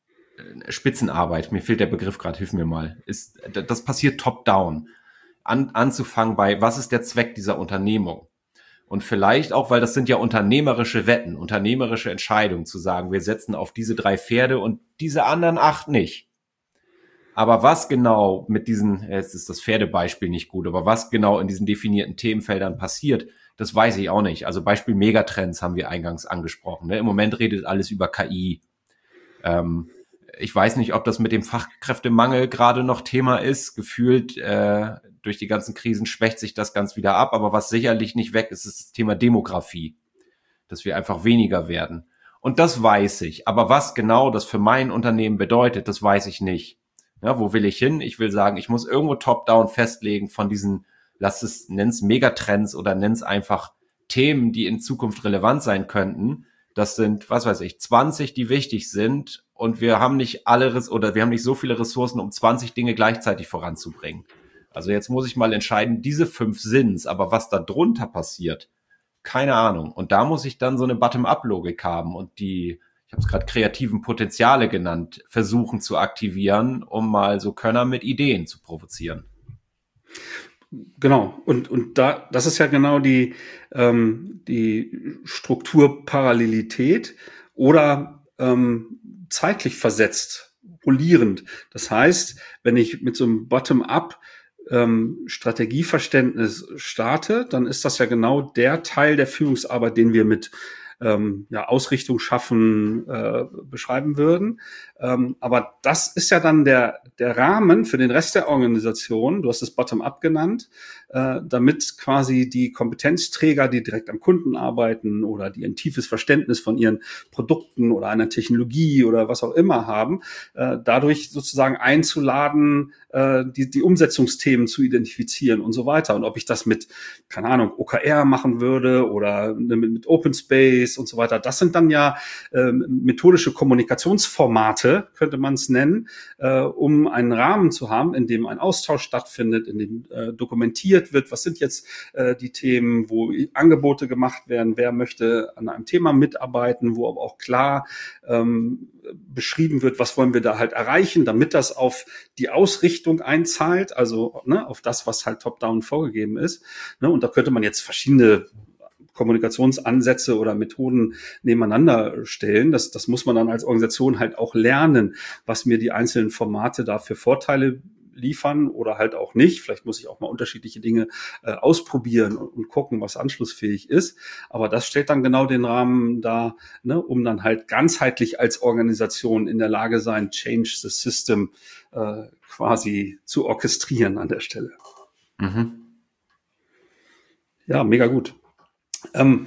Spitzenarbeit, mir fehlt der Begriff gerade, hilf mir mal, ist, das passiert Top-Down. An, anzufangen bei, was ist der Zweck dieser Unternehmung? Und vielleicht auch, weil das sind ja unternehmerische Wetten, unternehmerische Entscheidungen, zu sagen, wir setzen auf diese drei Pferde und diese anderen acht nicht. Aber was genau mit diesen, jetzt ist das Pferdebeispiel nicht gut, aber was genau in diesen definierten Themenfeldern passiert, das weiß ich auch nicht. Also Beispiel Megatrends haben wir eingangs angesprochen. Ne? Im Moment redet alles über K I. Ähm, ich weiß nicht, ob das mit dem Fachkräftemangel gerade noch Thema ist. Gefühlt äh, durch die ganzen Krisen schwächt sich das ganz wieder ab. Aber was sicherlich nicht weg ist, ist das Thema Demografie. Dass wir einfach weniger werden. Und das weiß ich. Aber was genau das für mein Unternehmen bedeutet, das weiß ich nicht. Ja, wo will ich hin? Ich will sagen, ich muss irgendwo top-down festlegen von diesen, lass es, nenn's Megatrends oder nenn's einfach Themen, die in Zukunft relevant sein könnten. Das sind, was weiß ich, zwanzig, die wichtig sind und wir haben nicht alle, oder wir haben nicht so viele Ressourcen, um zwanzig Dinge gleichzeitig voranzubringen. Also jetzt muss ich mal entscheiden, diese fünf sind's, aber was da drunter passiert, keine Ahnung. Und da muss ich dann so eine Bottom-up-Logik haben und die, ich habe es gerade kreativen Potenziale genannt, versuchen zu aktivieren, um mal so Könner mit Ideen zu provozieren. Genau. Und, und da, das ist ja genau die, ähm, die Strukturparallelität oder ähm, zeitlich versetzt, rollierend. Das heißt, wenn ich mit so einem Bottom-up ähm, Strategieverständnis starte, dann ist das ja genau der Teil der Führungsarbeit, den wir mit Ähm, ja, Ausrichtung schaffen, äh, beschreiben würden. Ähm, aber das ist ja dann der, der Rahmen für den Rest der Organisation, du hast es Bottom-up genannt, äh, damit quasi die Kompetenzträger, die direkt am Kunden arbeiten oder die ein tiefes Verständnis von ihren Produkten oder einer Technologie oder was auch immer haben, äh, dadurch sozusagen einzuladen, äh, die, die Umsetzungsthemen zu identifizieren und so weiter. Und ob ich das mit, keine Ahnung, O K R machen würde oder mit, mit Open Space und so weiter, das sind dann ja äh, methodische Kommunikationsformate, könnte man es nennen, äh, um einen Rahmen zu haben, in dem ein Austausch stattfindet, in dem äh, dokumentiert wird, was sind jetzt äh, die Themen, wo Angebote gemacht werden, wer möchte an einem Thema mitarbeiten, wo aber auch klar ähm, beschrieben wird, was wollen wir da halt erreichen, damit das auf die Ausrichtung einzahlt, also ne, auf das, was halt top-down vorgegeben ist. Ne, und da könnte man jetzt verschiedene Kommunikationsansätze oder Methoden nebeneinander stellen. Das, das muss man dann als Organisation halt auch lernen, was mir die einzelnen Formate da für Vorteile liefern oder halt auch nicht. Vielleicht muss ich auch mal unterschiedliche Dinge äh, ausprobieren und, und gucken, was anschlussfähig ist. Aber das stellt dann genau den Rahmen dar, ne, um dann halt ganzheitlich als Organisation in der Lage sein, Change the System äh, quasi zu orchestrieren an der Stelle. Mhm. Ja, mega gut. Ähm,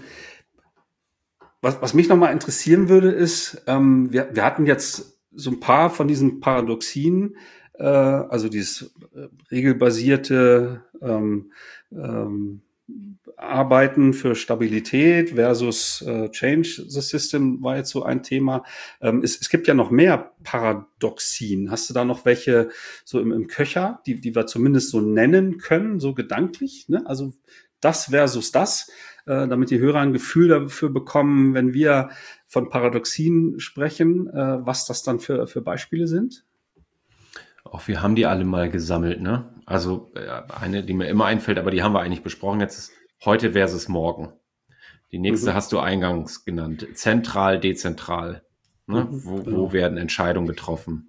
was, was mich nochmal interessieren würde, ist, ähm, wir, wir hatten jetzt so ein paar von diesen Paradoxien, also dieses regelbasierte ähm, ähm, Arbeiten für Stabilität versus äh, Change the System war jetzt so ein Thema. Ähm, es, es gibt ja noch mehr Paradoxien. Hast du da noch welche so im, im Köcher, die, die wir zumindest so nennen können, so gedanklich? Ne? Also das versus das, äh, damit die Hörer ein Gefühl dafür bekommen, wenn wir von Paradoxien sprechen, äh, was das dann für, für Beispiele sind? Auch wir haben die alle mal gesammelt, ne? Also eine, die mir immer einfällt, aber die haben wir eigentlich besprochen. Jetzt ist heute versus morgen. Die nächste mhm. hast du eingangs genannt. Zentral, dezentral. Ne? Mhm, wo, genau. wo werden Entscheidungen getroffen?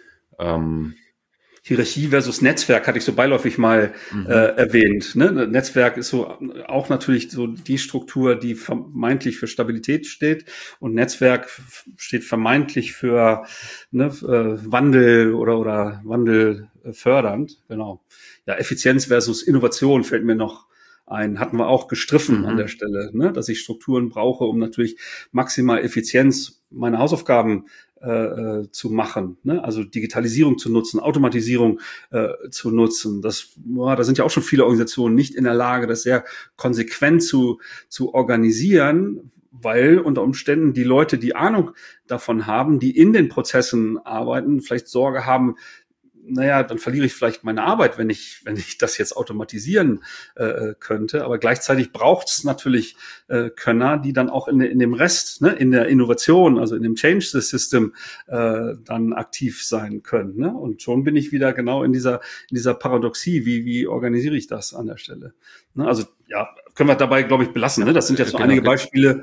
Ähm, Hierarchie versus Netzwerk hatte ich so beiläufig mal mhm. äh, erwähnt. Ne? Netzwerk ist so auch natürlich so die Struktur, die vermeintlich für Stabilität steht, und Netzwerk steht vermeintlich für ne, äh, Wandel oder oder Wandel äh, fördernd. Genau. Ja, Effizienz versus Innovation fällt mir noch ein, hatten wir auch gestriffen mhm. an der Stelle, ne? Dass ich Strukturen brauche, um natürlich maximal Effizienz meine Hausaufgaben äh, zu machen, ne? Also Digitalisierung zu nutzen, Automatisierung äh, zu nutzen. Das, boah, da sind ja auch schon viele Organisationen nicht in der Lage, das sehr konsequent zu zu organisieren, weil unter Umständen die Leute, die Ahnung davon haben, die in den Prozessen arbeiten, vielleicht Sorge haben, naja, dann verliere ich vielleicht meine Arbeit, wenn ich, wenn ich das jetzt automatisieren äh, könnte. Aber gleichzeitig braucht es natürlich äh, Könner, die dann auch in, in dem Rest, ne, in der Innovation, also in dem Change the System, äh, dann aktiv sein können. Ne? Und schon bin ich wieder genau in dieser, in dieser Paradoxie. Wie, wie organisiere ich das an der Stelle? Ne? Also, ja, können wir dabei, glaube ich, belassen. Ne? Das sind jetzt so genau, einige Beispiele,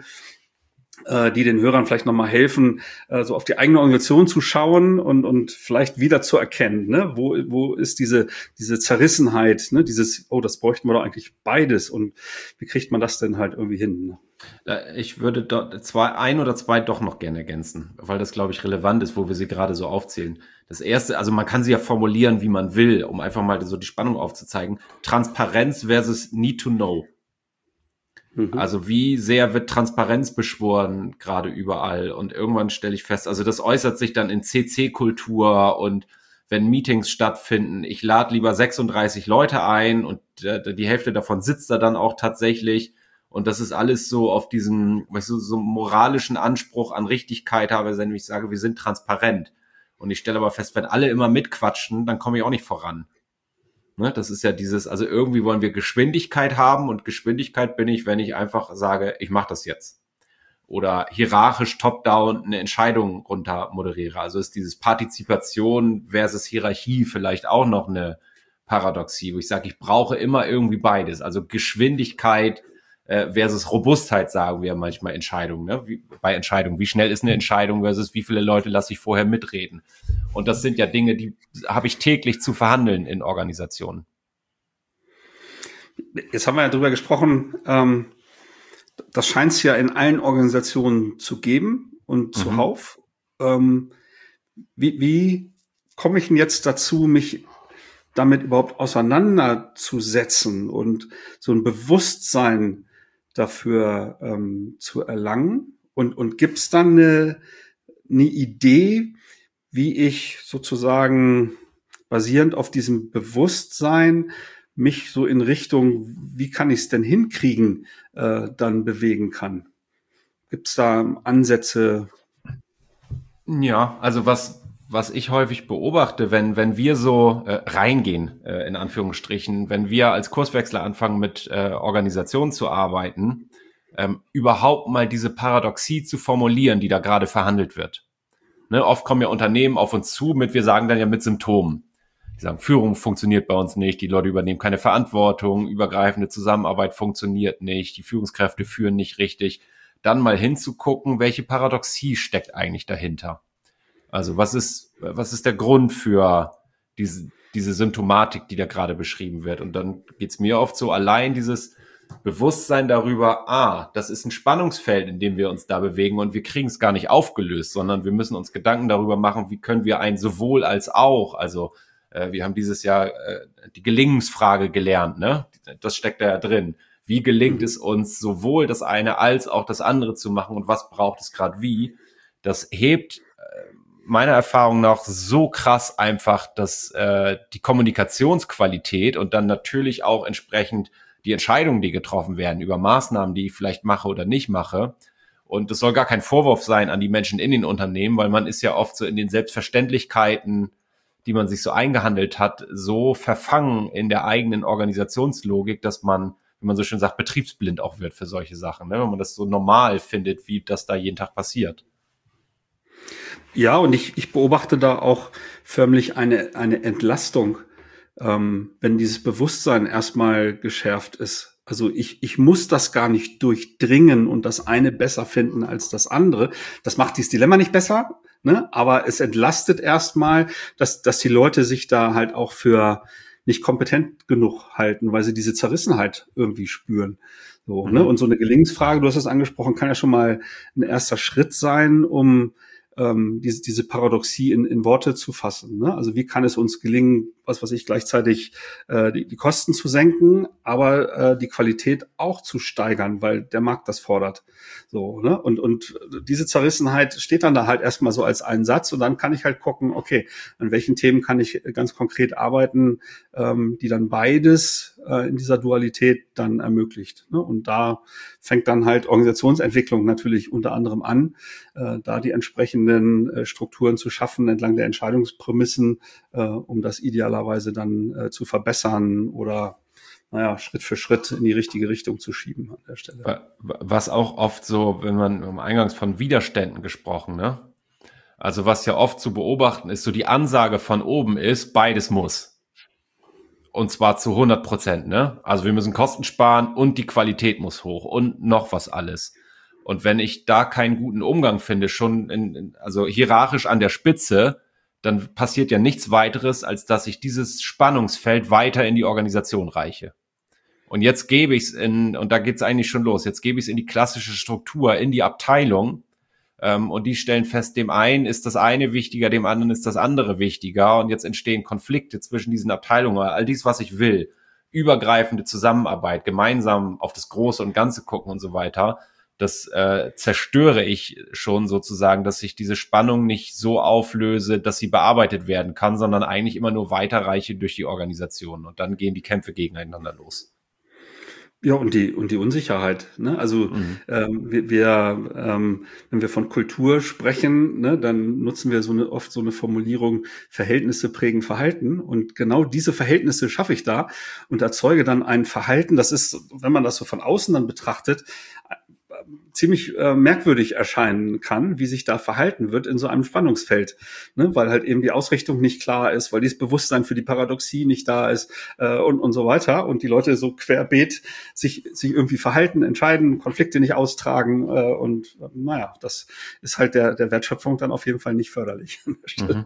die den Hörern vielleicht nochmal helfen, so auf die eigene Organisation zu schauen und und vielleicht wieder zu erkennen, ne? wo wo ist diese diese Zerrissenheit, ne? Dieses, oh, das bräuchten wir doch eigentlich beides, und wie kriegt man das denn halt irgendwie hin? Ne? Ich würde dort zwei, ein oder zwei doch noch gerne ergänzen, weil das, glaube ich, relevant ist, wo wir sie gerade so aufzählen. Das erste, also man kann sie ja formulieren, wie man will, um einfach mal so die Spannung aufzuzeigen. Transparenz versus Need to Know. Also wie sehr wird Transparenz beschworen, gerade überall, und irgendwann stelle ich fest, also das äußert sich dann in C C-Kultur, und wenn Meetings stattfinden, ich lade lieber sechsunddreißig Leute ein und äh, die Hälfte davon sitzt da dann auch tatsächlich, und das ist alles so auf diesen, weißt du, so moralischen Anspruch an Richtigkeit habe, wenn ich sage, wir sind transparent, und ich stelle aber fest, wenn alle immer mitquatschen, dann komme ich auch nicht voran. Ne, das ist ja dieses, also irgendwie wollen wir Geschwindigkeit haben, und Geschwindigkeit bin ich, wenn ich einfach sage, ich mache das jetzt. Oder hierarchisch top-down eine Entscheidung runter moderiere. Also ist dieses Partizipation versus Hierarchie vielleicht auch noch eine Paradoxie, wo ich sage, ich brauche immer irgendwie beides. Also Geschwindigkeit äh, versus Robustheit, sagen wir manchmal Entscheidungen. Ne? Wie, bei Entscheidungen, wie schnell ist eine Entscheidung versus wie viele Leute lasse ich vorher mitreden. Und das sind ja Dinge, die habe ich täglich zu verhandeln in Organisationen. Jetzt haben wir ja drüber gesprochen, ähm, das scheint es ja in allen Organisationen zu geben und mhm. zuhauf. Ähm, wie, wie komme ich denn jetzt dazu, mich damit überhaupt auseinanderzusetzen und so ein Bewusstsein dafür ähm, zu erlangen? Und, und gibt es dann eine, eine Idee, wie ich sozusagen basierend auf diesem Bewusstsein mich so in Richtung, wie kann ich es denn hinkriegen, äh, dann bewegen kann. Gibt es da Ansätze? Ja, also was was ich häufig beobachte, wenn wenn wir so äh, reingehen, äh, in Anführungsstrichen, wenn wir als Kurswechsler anfangen mit äh, Organisationen zu arbeiten, ähm, überhaupt mal diese Paradoxie zu formulieren, die da gerade verhandelt wird. Ne, oft kommen ja Unternehmen auf uns zu mit, wir sagen dann ja mit Symptomen. Die sagen, Führung funktioniert bei uns nicht, die Leute übernehmen keine Verantwortung, übergreifende Zusammenarbeit funktioniert nicht, die Führungskräfte führen nicht richtig. Dann mal hinzugucken, welche Paradoxie steckt eigentlich dahinter. Also was ist, was ist der Grund für diese, diese Symptomatik, die da gerade beschrieben wird? Und dann geht's mir oft so, allein dieses Bewusstsein darüber, ah, das ist ein Spannungsfeld, in dem wir uns da bewegen und wir kriegen es gar nicht aufgelöst, sondern wir müssen uns Gedanken darüber machen, wie können wir ein sowohl als auch, also äh, wir haben dieses Jahr äh, die Gelingensfrage gelernt, ne? Das steckt da ja drin. Wie gelingt es uns, sowohl das eine als auch das andere zu machen und was braucht es gerade wie? Das hebt äh, meiner Erfahrung nach so krass einfach, dass äh, die Kommunikationsqualität und dann natürlich auch entsprechend die Entscheidungen, die getroffen werden über Maßnahmen, die ich vielleicht mache oder nicht mache. Und das soll gar kein Vorwurf sein an die Menschen in den Unternehmen, weil man ist ja oft so in den Selbstverständlichkeiten, die man sich so eingehandelt hat, so verfangen in der eigenen Organisationslogik, dass man, wie man so schön sagt, betriebsblind auch wird für solche Sachen, ne? Wenn man das so normal findet, wie das da jeden Tag passiert. Ja, und ich, ich beobachte da auch förmlich eine, eine Entlastung, ähm, wenn dieses Bewusstsein erstmal geschärft ist. Also ich, ich muss das gar nicht durchdringen und das eine besser finden als das andere. Das macht dieses Dilemma nicht besser, ne? Aber es entlastet erstmal, dass, dass die Leute sich da halt auch für nicht kompetent genug halten, weil sie diese Zerrissenheit irgendwie spüren. So, mhm. ne? Und so eine Gelingensfrage, du hast es angesprochen, kann ja schon mal ein erster Schritt sein, um ähm, diese, diese Paradoxie in, in Worte zu fassen. Ne? Also wie kann es uns gelingen, was weiß ich, gleichzeitig äh, die, die Kosten zu senken, aber äh, die Qualität auch zu steigern, weil der Markt das fordert. So, ne? Und, und diese Zerrissenheit steht dann da halt erstmal so als ein Satz und dann kann ich halt gucken, okay, an welchen Themen kann ich ganz konkret arbeiten, ähm, die dann beides äh, in dieser Dualität dann ermöglicht. Ne? Und da fängt dann halt Organisationsentwicklung natürlich unter anderem an, äh, da die entsprechenden äh, Strukturen zu schaffen entlang der Entscheidungsprämissen, äh, um das idealerweise dann äh, zu verbessern oder naja, Schritt für Schritt in die richtige Richtung zu schieben an der Stelle. Was auch oft so, wenn man im Eingangs von Widerständen gesprochen, ne? Also was ja oft zu beobachten ist, so die Ansage von oben ist, beides muss. Und zwar zu hundert Prozent, ne? Also wir müssen Kosten sparen und die Qualität muss hoch und noch was alles. Und wenn ich da keinen guten Umgang finde, schon in, in, also hierarchisch an der Spitze, dann passiert ja nichts weiteres, als dass ich dieses Spannungsfeld weiter in die Organisation reiche. Und jetzt gebe ich es in, und da geht es eigentlich schon los, jetzt gebe ich es in die klassische Struktur, in die Abteilung, ähm, und die stellen fest, dem einen ist das eine wichtiger, dem anderen ist das andere wichtiger und jetzt entstehen Konflikte zwischen diesen Abteilungen, all dies, was ich will, übergreifende Zusammenarbeit, gemeinsam auf das Große und Ganze gucken und so weiter, das äh, zerstöre ich schon sozusagen, dass ich diese Spannung nicht so auflöse, dass sie bearbeitet werden kann, sondern eigentlich immer nur weiterreiche durch die Organisation. Und dann gehen die Kämpfe gegeneinander los. Ja, und die und die Unsicherheit. Ne? Also mhm. ähm, wir, wir ähm, wenn wir von Kultur sprechen, ne, dann nutzen wir so eine oft so eine Formulierung: Verhältnisse prägen Verhalten. Und genau diese Verhältnisse schaffe ich da und erzeuge dann ein Verhalten. Das ist, wenn man das so von außen dann betrachtet, ziemlich äh, merkwürdig erscheinen kann, wie sich da verhalten wird in so einem Spannungsfeld, ne? Weil halt eben die Ausrichtung nicht klar ist, weil dieses Bewusstsein für die Paradoxie nicht da ist äh, und und so weiter und die Leute so querbeet sich sich irgendwie verhalten, entscheiden, Konflikte nicht austragen äh, und äh, naja, das ist halt der der Wertschöpfung dann auf jeden Fall nicht förderlich an der Stelle. Mhm.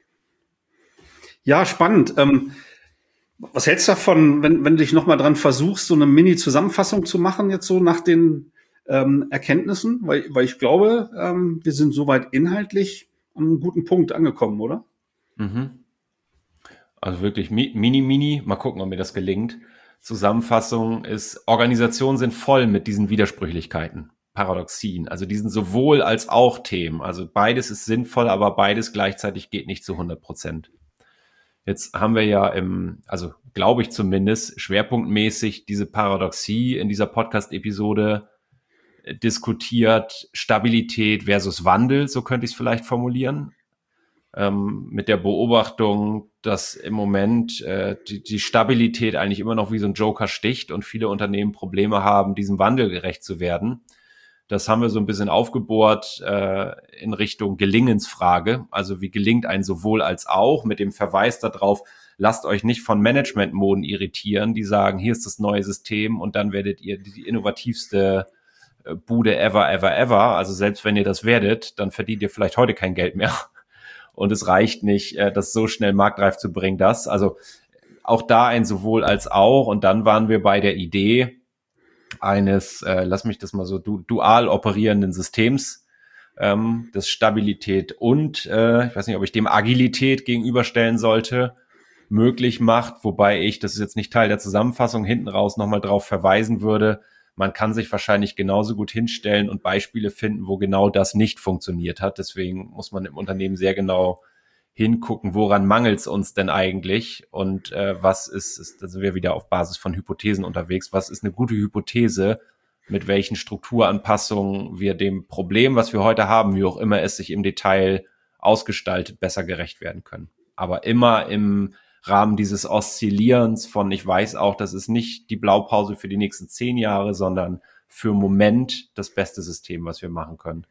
Ja, spannend. Ähm, was hältst du davon, wenn wenn du dich nochmal dran versuchst, so eine Mini-Zusammenfassung zu machen, jetzt so nach den Ähm, Erkenntnissen, weil, weil ich glaube, ähm, wir sind soweit inhaltlich an einem guten Punkt angekommen, oder? Mhm. Also wirklich mini, mini, mal gucken, ob mir das gelingt. Zusammenfassung ist, Organisationen sind voll mit diesen Widersprüchlichkeiten, Paradoxien, also diesen sowohl als auch Themen. Also beides ist sinnvoll, aber beides gleichzeitig geht nicht zu hundert Prozent. Jetzt haben wir ja im, also glaube ich zumindest, schwerpunktmäßig diese Paradoxie in dieser Podcast-Episode diskutiert, Stabilität versus Wandel, so könnte ich es vielleicht formulieren, ähm, mit der Beobachtung, dass im Moment äh, die, die Stabilität eigentlich immer noch wie so ein Joker sticht und viele Unternehmen Probleme haben, diesem Wandel gerecht zu werden. Das haben wir so ein bisschen aufgebohrt äh, in Richtung Gelingensfrage. Also wie gelingt ein sowohl als auch, mit dem Verweis darauf, lasst euch nicht von Managementmoden irritieren, die sagen, hier ist das neue System und dann werdet ihr die innovativste äh, Bude ever, ever, ever. Also selbst wenn ihr das werdet, dann verdient ihr vielleicht heute kein Geld mehr. Und es reicht nicht, äh, das so schnell marktreif zu bringen, das. Also auch da ein sowohl als auch. Und dann waren wir bei der Idee eines, äh, lass mich das mal so, du, dual operierenden Systems, ähm, das Stabilität und, äh, ich weiß nicht, ob ich dem Agilität gegenüberstellen sollte, möglich macht, wobei ich, das ist jetzt nicht Teil der Zusammenfassung, hinten raus nochmal drauf verweisen würde, man kann sich wahrscheinlich genauso gut hinstellen und Beispiele finden, wo genau das nicht funktioniert hat. Deswegen muss man im Unternehmen sehr genau hingucken, woran mangelt es uns denn eigentlich und äh, was ist, ist, da sind wir wieder auf Basis von Hypothesen unterwegs, was ist eine gute Hypothese, mit welchen Strukturanpassungen wir dem Problem, was wir heute haben, wie auch immer es sich im Detail ausgestaltet, besser gerecht werden können. Aber immer im Rahmen dieses Oszillierens von, ich weiß auch, das ist nicht die Blaupause für die nächsten zehn Jahre, sondern für einen Moment das beste System, was wir machen können.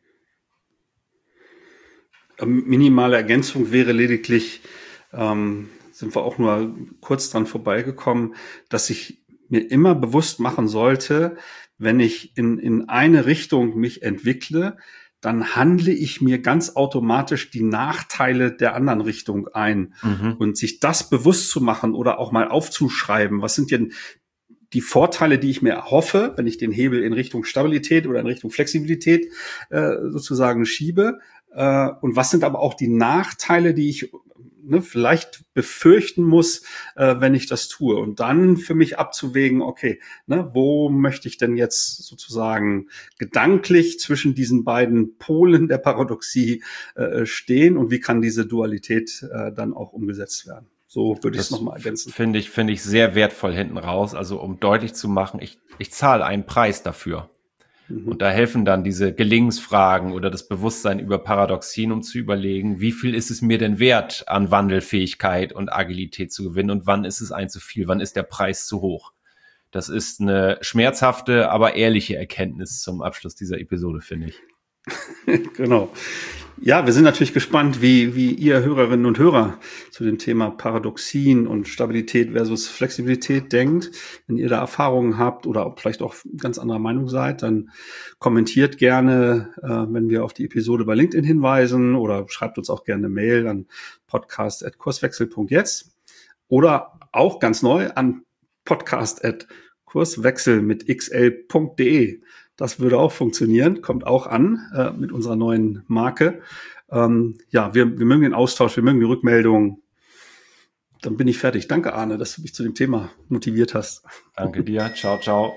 Minimale Ergänzung wäre lediglich, ähm, sind wir auch nur kurz dran vorbeigekommen, dass ich mir immer bewusst machen sollte, wenn ich in, in eine Richtung mich entwickle, dann handle ich mir ganz automatisch die Nachteile der anderen Richtung ein. Mhm. Und sich das bewusst zu machen oder auch mal aufzuschreiben, was sind denn die Vorteile, die ich mir erhoffe, wenn ich den Hebel in Richtung Stabilität oder in Richtung Flexibilität äh, sozusagen schiebe, äh, und was sind aber auch die Nachteile, die ich ne, vielleicht befürchten muss, äh, wenn ich das tue. Und dann für mich abzuwägen, okay, ne, wo möchte ich denn jetzt sozusagen gedanklich zwischen diesen beiden Polen der Paradoxie äh, stehen und wie kann diese Dualität äh, dann auch umgesetzt werden? So würde ich es nochmal ergänzen. Finde ich, finde ich sehr wertvoll hinten raus. Also um deutlich zu machen, ich, ich zahle einen Preis dafür. Mhm. Und da helfen dann diese Gelingensfragen oder das Bewusstsein über Paradoxien, um zu überlegen, wie viel ist es mir denn wert, an Wandelfähigkeit und Agilität zu gewinnen und wann ist es ein zu viel, wann ist der Preis zu hoch. Das ist eine schmerzhafte, aber ehrliche Erkenntnis zum Abschluss dieser Episode, finde ich. Genau. Ja, wir sind natürlich gespannt, wie, wie ihr Hörerinnen und Hörer zu dem Thema Paradoxien und Stabilität versus Flexibilität denkt. Wenn ihr da Erfahrungen habt oder vielleicht auch ganz anderer Meinung seid, dann kommentiert gerne, äh, wenn wir auf die Episode bei LinkedIn hinweisen oder schreibt uns auch gerne eine Mail an podcast at kurswechsel punkt jetzt oder auch ganz neu an podcast at kurswechsel mit xl punkt de. Das würde auch funktionieren, kommt auch an äh, mit unserer neuen Marke. Ähm, ja, wir, wir mögen den Austausch, wir mögen die Rückmeldung. Dann bin ich fertig. Danke, Arne, dass du mich zu dem Thema motiviert hast. Danke dir. Ciao, ciao.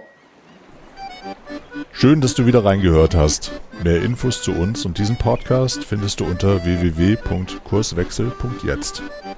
Schön, dass du wieder reingehört hast. Mehr Infos zu uns und diesem Podcast findest du unter w w w punkt kurswechsel punkt jetzt.